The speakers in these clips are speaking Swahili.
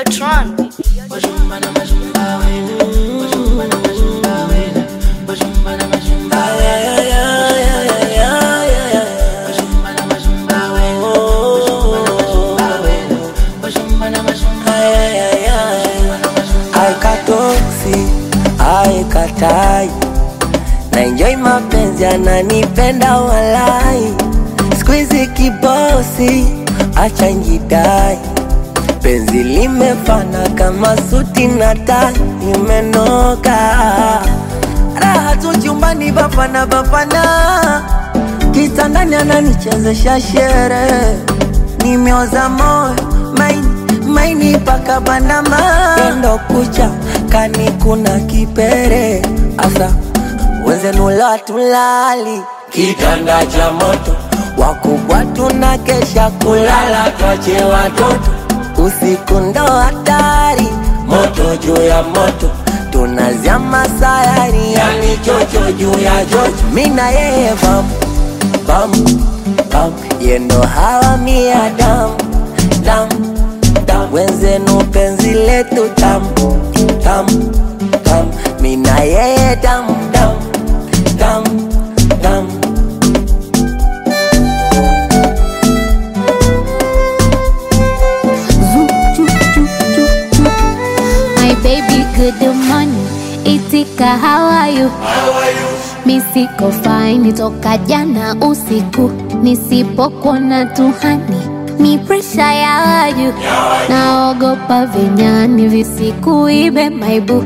Tron. Aikatoksi, aikatai, na enjoy mapenzi ananipenda walai. Squeeze kibosi, acha njidai, penzi limefana kama suti na tai, imenoka. Raha tu chumbani bapana, kitandani ananichezesha shere. Nimeoza moyo, maini paka banama. Kendo kucha, kani kuna kipere. Asa, wenzenula tulali, kitanda cha moto. Wakubwa tunakesha kulala, tuache watoto. Usiku ndo hatari, moto juu ya moto. Tunazama sayari, yani chocho juu ya chocho. Mina yeye bam, yendo hawa mia dam. Wenzenu penzi letu tam. Mina yeye dam. My baby, good morning. Itika, how are you? Misiko fine, toka jana usiku. Nisipokuona tuhani, ni pressure ya waju. Naogopa vinyani visikuibe my boo.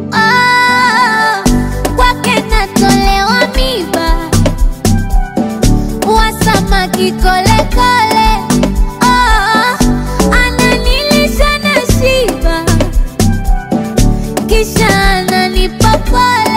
Kwake natolewa miba, wasamaki kole. Ananilisha na shiba, kisha ananipa pole.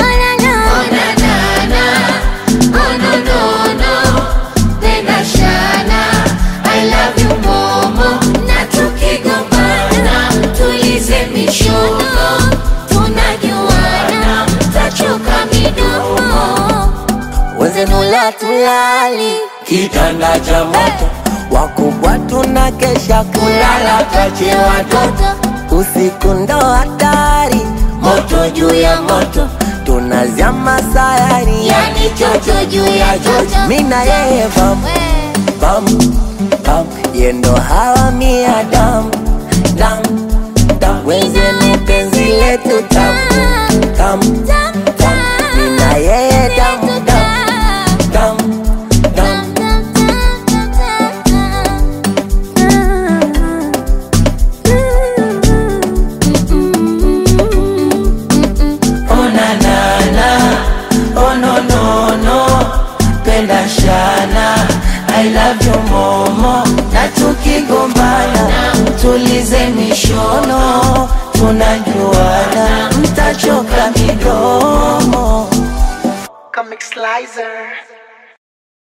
I love you momo, na tukigombana tulize mishono. Tunajuana, tachoka midomo. Wenzenula tulali, kitanda cha moto. Wakubwa tunakesha kulala, tuache watoto. Usiku ndo hatari, moto juu ya moto. Tunazama sayari, yani chocho juu ya chocho. Mina yeye bam, yendo hawa mia dam. Wenzenu penzi letu tam. Mina yeye dam. Penda shana, I love you momo, na tukigombana tulize mishono. Tunajuana, mtachoka midomo. Comic Slicer.